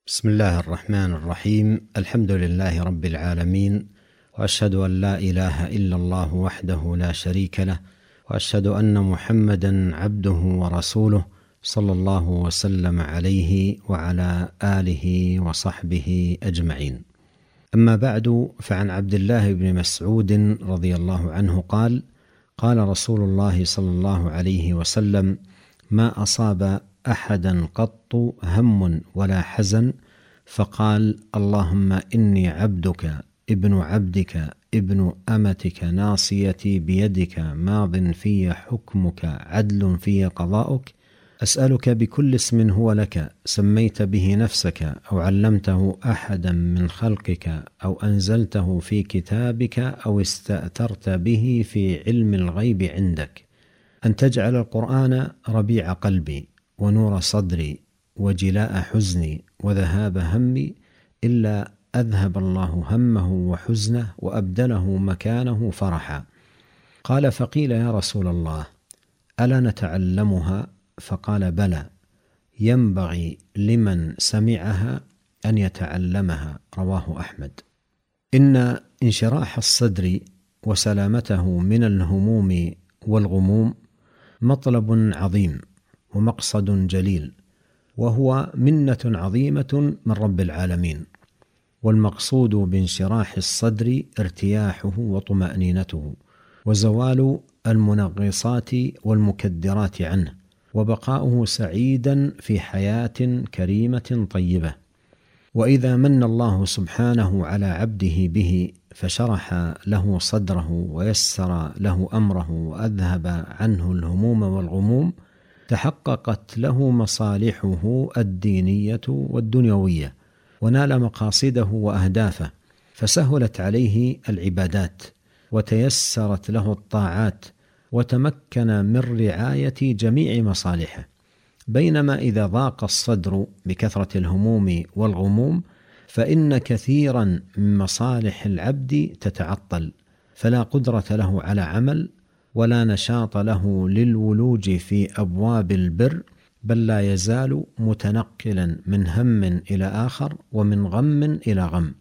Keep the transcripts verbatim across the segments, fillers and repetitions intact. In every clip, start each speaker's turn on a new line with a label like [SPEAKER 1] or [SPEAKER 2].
[SPEAKER 1] بسم الله الرحمن الرحيم. الحمد لله رب العالمين، وأشهد أن لا إله إلا الله وحده لا شريك له، وأشهد أن محمدا عبده ورسوله صلى الله وسلم عليه وعلى آله وصحبه أجمعين. أما بعد، فعن عبد الله بن مسعود رضي الله عنه قال: قال رسول الله صلى الله عليه وسلم: ما أصاب أحدا قط هم ولا حزن فقال اللهم إني عبدك ابن عبدك ابن أمتك ناصيتي بيدك ماض في حكمك عدل في قضاؤك، أسألك بكل اسم هو لك سميت به نفسك أو علمته أحدا من خلقك أو أنزلته في كتابك أو استأثرت به في علم الغيب عندك، أن تجعل القرآن ربيع قلبي ونور صدري وجلاء حزني وذهاب همي، إلا أذهب الله همه وحزنه وأبدله مكانه فرحا. قال: فقيل يا رسول الله ألا نتعلمها؟ فقال: بلى، ينبغي لمن سمعها أن يتعلمها. رواه أحمد. إن انشراح الصدر وسلامته من الهموم والغموم مطلب عظيم ومقصد جليل، وهو منة عظيمة من رب العالمين، والمقصود بانشراح الصدر ارتياحه وطمأنينته وزوال المنغصات والمكدرات عنه، وبقاؤه سعيدا في حياة كريمة طيبة. وإذا من الله سبحانه على عبده به فشرح له صدره ويسر له أمره وأذهب عنه الهموم والغموم، تحققت له مصالحه الدينية والدنيوية، ونال مقاصده وأهدافه، فسهلت عليه العبادات وتيسرت له الطاعات وتمكن من رعاية جميع مصالحه. بينما إذا ضاق الصدر بكثرة الهموم والغموم فإن كثيرا من مصالح العبد تتعطل، فلا قدرة له على عمل ولا نشاط له للولوج في أبواب البر، بل لا يزال متنقلا من هم إلى آخر ومن غم إلى غم.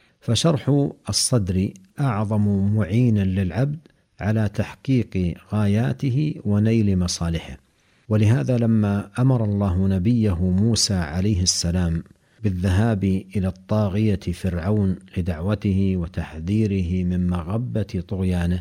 [SPEAKER 1] فشرح الصدر أعظم معين للعبد على تحقيق غاياته ونيل مصالحه. ولهذا لما أمر الله نبيه موسى عليه السلام بالذهاب إلى الطاغية فرعون لدعوته وتحذيره من مغبة طغيانه،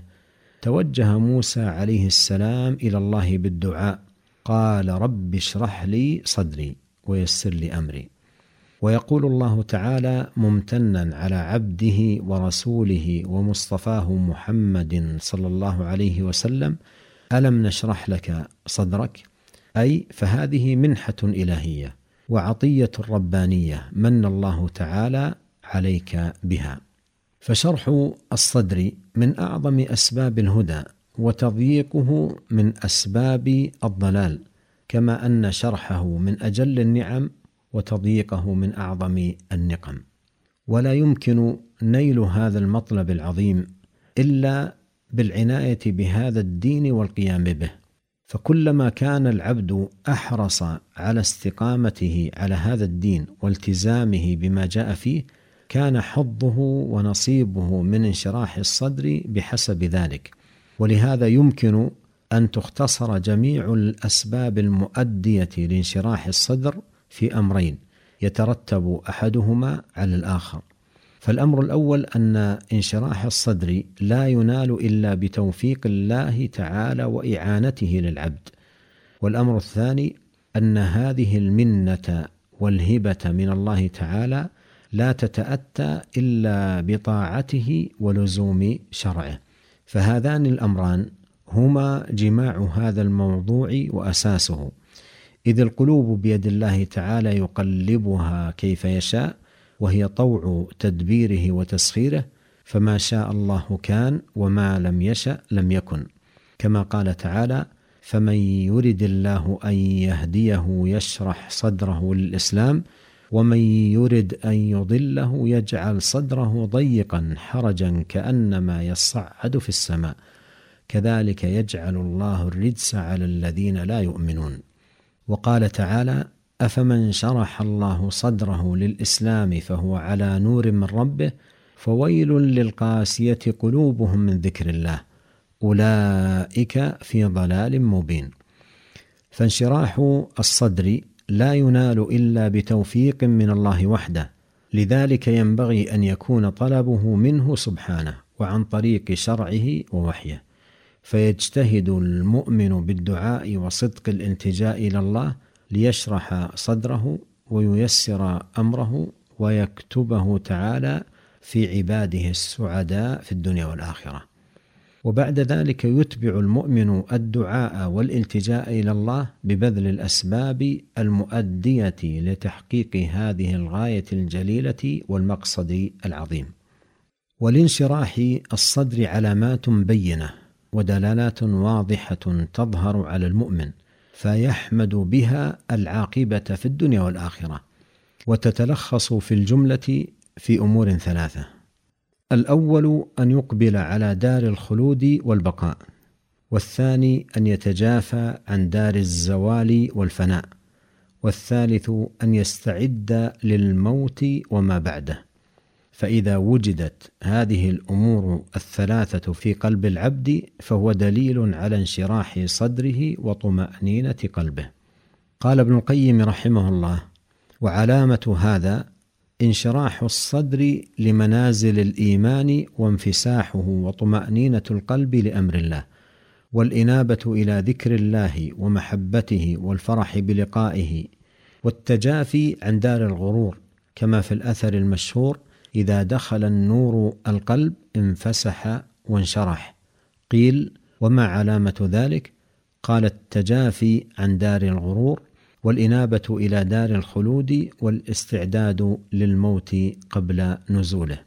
[SPEAKER 1] توجه موسى عليه السلام إلى الله بالدعاء، قال: رب اشرح لي صدري ويسر لي أمري. ويقول الله تعالى ممتنا على عبده ورسوله ومصطفاه محمد صلى الله عليه وسلم: ألم نشرح لك صدرك؟ أي فهذه منحة إلهية وعطية ربانية من الله تعالى عليك بها. فشرح الصدر من أعظم أسباب الهدى، وتضييقه من أسباب الضلال، كما أن شرحه من أجل النعم وتضييقه من أعظم النقم. ولا يمكن نيل هذا المطلب العظيم إلا بالعناية بهذا الدين والقيام به، فكلما كان العبد أحرص على استقامته على هذا الدين والتزامه بما جاء فيه، كان حظه ونصيبه من انشراح الصدر بحسب ذلك. ولهذا يمكن أن تختصر جميع الأسباب المؤدية لانشراح الصدر في أمرين يترتب أحدهما على الآخر. فالأمر الأول أن انشراح الصدر لا ينال إلا بتوفيق الله تعالى وإعانته للعبد. والأمر الثاني أن هذه المنة والهبة من الله تعالى لا تتأتى إلا بطاعته ولزوم شرعه. فهذان الأمران هما جماع هذا الموضوع وأساسه، إذ القلوب بيد الله تعالى يقلبها كيف يشاء، وهي طوع تدبيره وتسخيره، فما شاء الله كان وما لم يشأ لم يكن، كما قال تعالى: فمن يرد الله أن يهديه يشرح صدره للإسلام ومن يرد أن يضله يجعل صدره ضيقا حرجا كأنما يصعد في السماء كذلك يجعل الله الرجس على الذين لا يؤمنون. وقال تعالى: أفمن شرح الله صدره للإسلام فهو على نور من ربه فويل للقاسية قلوبهم من ذكر الله أولئك في ضلال مبين. فانشراح الصدر لا ينال إلا بتوفيق من الله وحده، لذلك ينبغي أن يكون طلبه منه سبحانه وعن طريق شرعه ووحيه، فيجتهد المؤمن بالدعاء وصدق الالتجاء إلى الله ليشرح صدره وييسر أمره ويكتبه تعالى في عباده السعداء في الدنيا والآخرة. وبعد ذلك يتبع المؤمن الدعاء والالتجاء إلى الله ببذل الأسباب المؤدية لتحقيق هذه الغاية الجليلة والمقصد العظيم. ولانشراح الصدر علامات بينة ودلالات واضحة تظهر على المؤمن فيحمد بها العاقبة في الدنيا والآخرة، وتتلخص في الجملة في أمور ثلاثة: الأول أن يقبل على دار الخلود والبقاء، والثاني أن يتجافى عن دار الزوال والفناء، والثالث أن يستعد للموت وما بعده. فإذا وجدت هذه الأمور الثلاثة في قلب العبد فهو دليل على انشراح صدره وطمأنينة قلبه. قال ابن القيم رحمه الله: وعلامة هذا انشراح الصدر لمنازل الإيمان وانفساحه وطمأنينة القلب لأمر الله، والإنابة إلى ذكر الله ومحبته والفرح بلقائه، والتجافي عن دار الغرور، كما في الأثر المشهور: إذا دخل النور القلب انفسح وانشرح. قيل: وما علامة ذلك؟ قال: التجافي عن دار الغرور، والإنابة إلى دار الخلود، والاستعداد للموت قبل نزوله.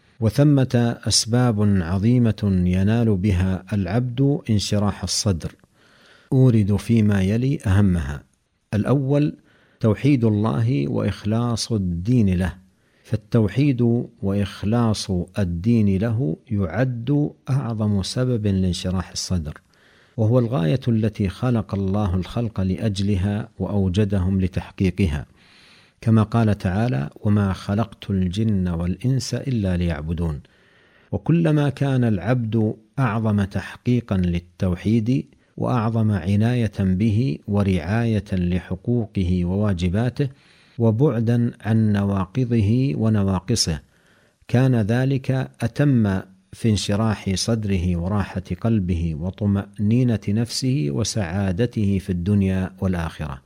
[SPEAKER 1] وثمة أسباب عظيمة ينال بها العبد انشراح الصدر، أورد فيما يلي أهمها. الأول توحيد الله وإخلاص الدين له، فالتوحيد وإخلاص الدين له يعد أعظم سبب لانشراح الصدر، وهو الغاية التي خلق الله الخلق لأجلها وأوجدهم لتحقيقها، كما قال تعالى: وما خلقت الجن والإنس إلا ليعبدون. وكلما كان العبد أعظم تحقيقا للتوحيد وأعظم عناية به ورعاية لحقوقه وواجباته وبعدا عن نواقضه ونواقصه، كان ذلك أتم في انشراح صدره وراحة قلبه وطمأنينة نفسه وسعادته في الدنيا والآخرة.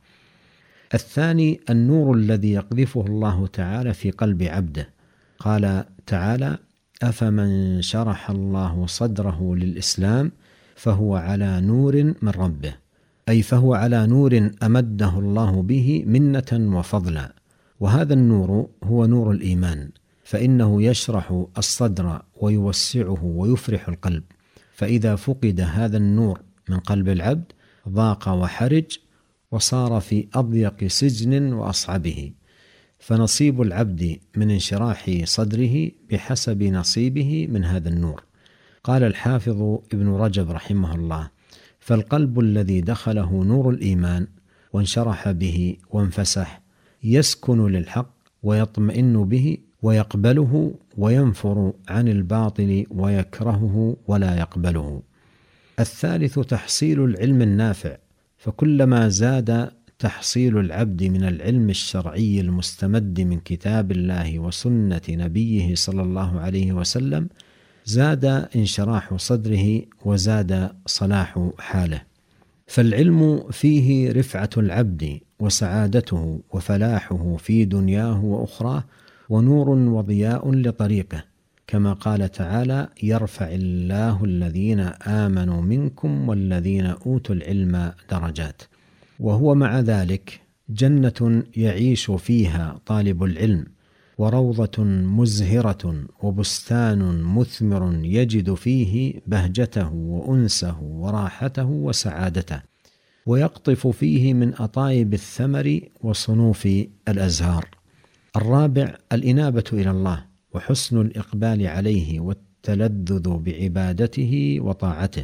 [SPEAKER 1] الثاني النور الذي يقذفه الله تعالى في قلب عبده. قال تعالى: أفمن شرح الله صدره للإسلام فهو على نور من ربه، أي فهو على نور أمده الله به منة وفضلا. وهذا النور هو نور الإيمان، فإنه يشرح الصدر ويوسعه ويفرح القلب، فإذا فقد هذا النور من قلب العبد ضاق وحرج وصار في أضيق سجن وأصعبه. فنصيب العبد من انشراح صدره بحسب نصيبه من هذا النور. قال الحافظ ابن رجب رحمه الله: فالقلب الذي دخله نور الإيمان وانشرح به وانفسح يسكن للحق ويطمئن به ويقبله وينفر عن الباطل ويكرهه ولا يقبله. الثالث تحصيل العلم النافع، فكلما زاد تحصيل العبد من العلم الشرعي المستمد من كتاب الله وسنة نبيه صلى الله عليه وسلم زاد انشراح صدره وزاد صلاح حاله. فالعلم فيه رفعة العبد وسعادته وفلاحه في دنياه وأخراه، ونور وضياء لطريقه، كما قال تعالى: يرفع الله الذين آمنوا منكم والذين أوتوا العلم درجات. وهو مع ذلك جنة يعيش فيها طالب العلم، وروضة مزهرة وبستان مثمر يجد فيه بهجته وأنسه وراحته وسعادته، ويقطف فيه من أطايب الثمر وصنوف الأزهار. الرابع الإنابة إلى الله وحسن الإقبال عليه والتلذذ بعبادته وطاعته،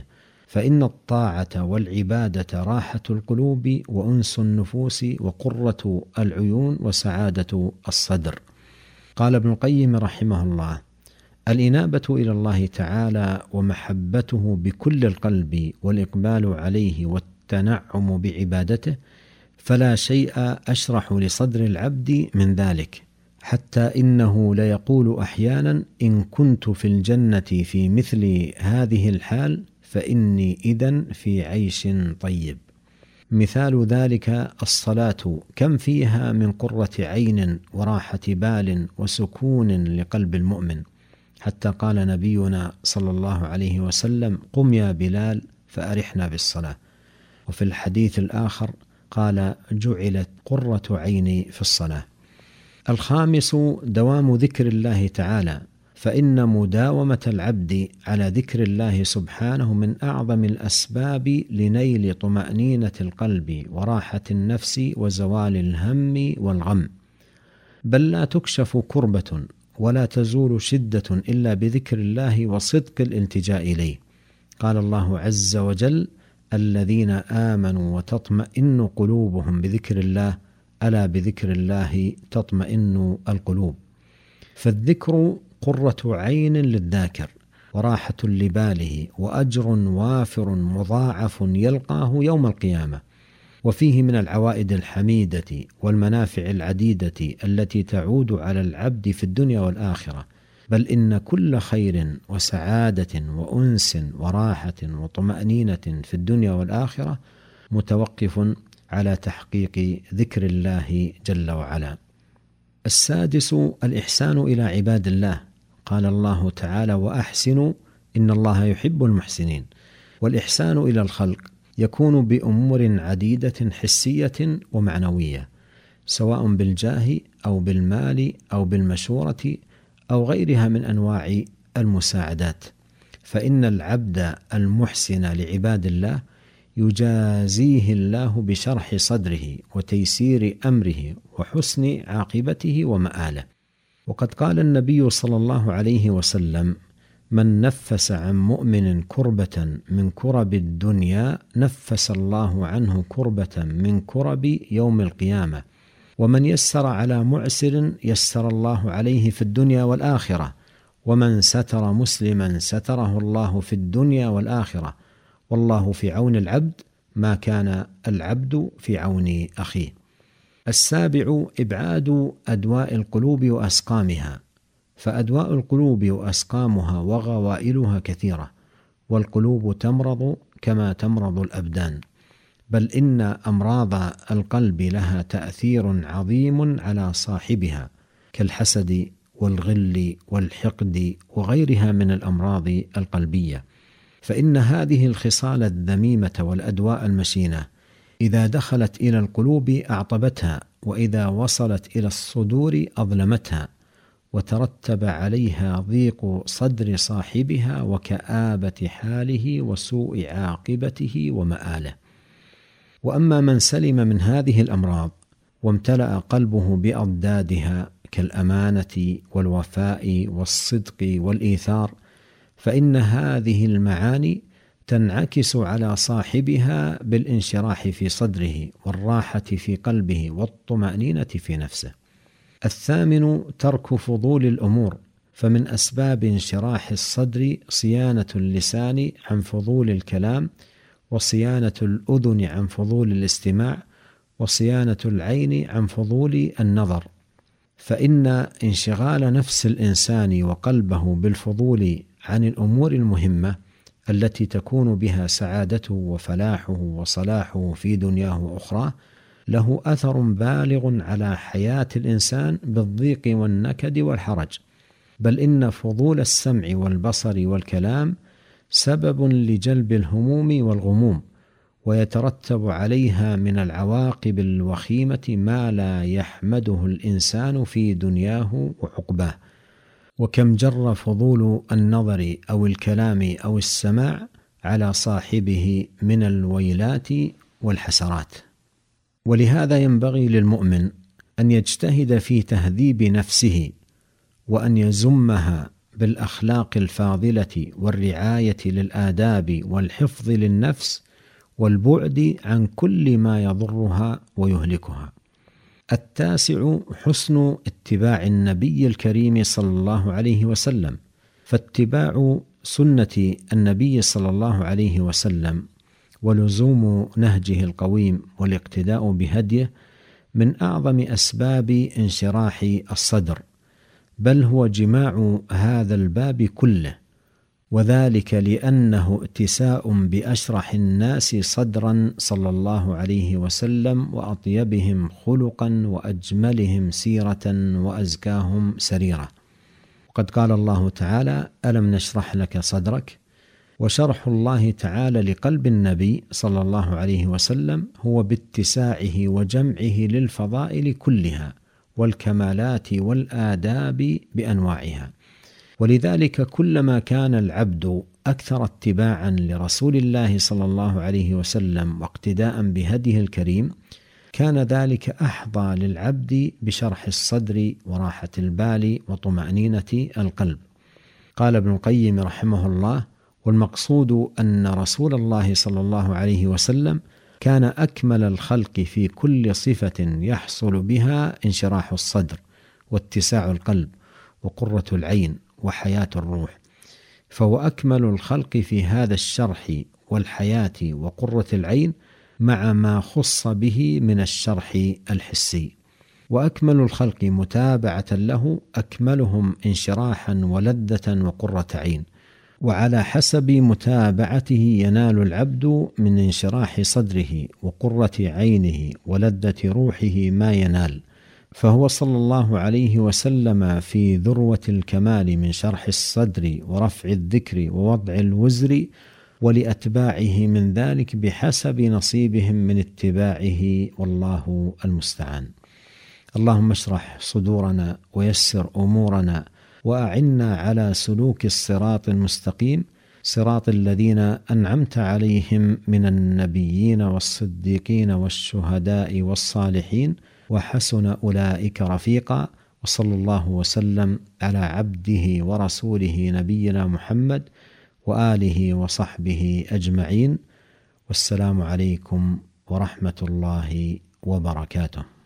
[SPEAKER 1] فإن الطاعة والعبادة راحة القلوب وأنس النفوس وقرة العيون وسعادة الصدر. قال ابن القيم رحمه الله: الإنابة إلى الله تعالى ومحبته بكل القلب والإقبال عليه والتنعم بعبادته، فلا شيء أشرح لصدر العبد من ذلك، حتى إنه ليقول أحيانا: إن كنت في الجنة في مثل هذه الحال فإني إذن في عيش طيب. مثال ذلك الصلاة، كم فيها من قرة عين وراحة بال وسكون لقلب المؤمن، حتى قال نبينا صلى الله عليه وسلم: قم يا بلال فأرحنا بالصلاة. وفي الحديث الآخر قال: جعلت قرة عيني في الصلاة. الخامس دوام ذكر الله تعالى، فإن مداومة العبد على ذكر الله سبحانه من أعظم الأسباب لنيل طمأنينة القلب وراحة النفس وزوال الهم والغم، بل لا تكشف كربة ولا تزول شدة إلا بذكر الله وصدق الالتجاء إليه. قال الله عز وجل: الذين آمنوا وتطمئن قلوبهم بذكر الله، ألا بذكر الله تطمئن القلوب. فالذكر قرة عين للذاكر وراحة لباله وأجر وافر مضاعف يلقاه يوم القيامة، وفيه من العوائد الحميدة والمنافع العديدة التي تعود على العبد في الدنيا والآخرة، بل إن كل خير وسعادة وأنس وراحة وطمأنينة في الدنيا والآخرة متوقف على تحقيق ذكر الله جل وعلا. السادس الإحسان إلى عباد الله. قال الله تعالى: وأحسنوا إن الله يحب المحسنين. والإحسان إلى الخلق يكون بأمور عديدة حسية ومعنوية، سواء بالجاه أو بالمال أو بالمشورة أو غيرها من أنواع المساعدات. فإن العبد المحسن لعباد الله يجازيه الله بشرح صدره وتيسير أمره وحسن عاقبته ومآله. وقد قال النبي صلى الله عليه وسلم: من نفس عن مؤمن كربة من كرب الدنيا نفس الله عنه كربة من كرب يوم القيامة، ومن يسر على معسر يسر الله عليه في الدنيا والآخرة، ومن ستر مسلما ستره الله في الدنيا والآخرة، والله في عون العبد ما كان العبد في عون أخيه. السابع إبعاد أدواء القلوب وأسقامها، فأدواء القلوب وأسقامها وغوائلها كثيرة، والقلوب تمرض كما تمرض الأبدان، بل إن أمراض القلب لها تأثير عظيم على صاحبها كالحسد والغل والحقد وغيرها من الأمراض القلبية. فإن هذه الخصال الذميمة والأدواء المشينة إذا دخلت إلى القلوب أعطبتها، وإذا وصلت إلى الصدور أظلمتها، وترتب عليها ضيق صدر صاحبها وكآبة حاله وسوء عاقبته ومآله. وأما من سلم من هذه الأمراض وامتلأ قلبه بأضدادها كالأمانة والوفاء والصدق والإيثار، فإن هذه المعاني تنعكس على صاحبها بالانشراح في صدره والراحة في قلبه والطمأنينة في نفسه. الثامن ترك فضول الأمور، فمن أسباب انشراح الصدر صيانة اللسان عن فضول الكلام، وصيانة الأذن عن فضول الاستماع، وصيانة العين عن فضول النظر. فإن انشغال نفس الإنسان وقلبه بالفضول عن الأمور المهمة التي تكون بها سعادته وفلاحه وصلاحه في دنياه وأخراه له أثر بالغ على حياة الإنسان بالضيق والنكد والحرج، بل إن فضول السمع والبصر والكلام سبب لجلب الهموم والغموم، ويترتب عليها من العواقب الوخيمة ما لا يحمده الإنسان في دنياه وعقباه. وكم جر فضول النظر أو الكلام أو السماع على صاحبه من الويلات والحسرات. ولهذا ينبغي للمؤمن أن يجتهد في تهذيب نفسه، وأن يزمها بالأخلاق الفاضلة والرعاية للآداب والحفظ للنفس والبعد عن كل ما يضرها ويهلكها. التاسع حسن اتباع النبي الكريم صلى الله عليه وسلم، فاتباع سنة النبي صلى الله عليه وسلم ولزوم نهجه القويم والاقتداء بهديه من أعظم أسباب انشراح الصدر، بل هو جماع هذا الباب كله، وذلك لأنه اتساء بأشرح الناس صدرا صلى الله عليه وسلم وأطيبهم خلقا وأجملهم سيرة وأزكاهم سريرة. وقد قال الله تعالى: ألم نشرح لك صدرك؟ وشرح الله تعالى لقلب النبي صلى الله عليه وسلم هو باتساعه وجمعه للفضائل كلها والكمالات والآداب بأنواعها. ولذلك كلما كان العبد أكثر اتباعا لرسول الله صلى الله عليه وسلم واقتداء بهديه الكريم، كان ذلك أحظى للعبد بشرح الصدر وراحة البال وطمأنينة القلب. قال ابن القيم رحمه الله: والمقصود أن رسول الله صلى الله عليه وسلم كان أكمل الخلق في كل صفة يحصل بها انشراح الصدر واتساع القلب وقرة العين وحياة الروح، فهو أكمل الخلق في هذا الشرح والحياة وقرة العين مع ما خص به من الشرح الحسي. وأكمل الخلق متابعة له أكملهم انشراحا ولذة وقرة عين، وعلى حسب متابعته ينال العبد من انشراح صدره وقرة عينه ولذة روحه ما ينال. فهو صلى الله عليه وسلم في ذروة الكمال من شرح الصدر ورفع الذكر ووضع الوزر، ولأتباعه من ذلك بحسب نصيبهم من اتباعه، والله المستعان. اللهم اشرح صدورنا ويسر أمورنا وأعنا على سلوك الصراط المستقيم، صراط الذين أنعمت عليهم من النبيين والصديقين والشهداء والصالحين، وحسن أولئك رفيقا. وصلى الله وسلم على عبده ورسوله نبينا محمد وآله وصحبه أجمعين، والسلام عليكم ورحمة الله وبركاته.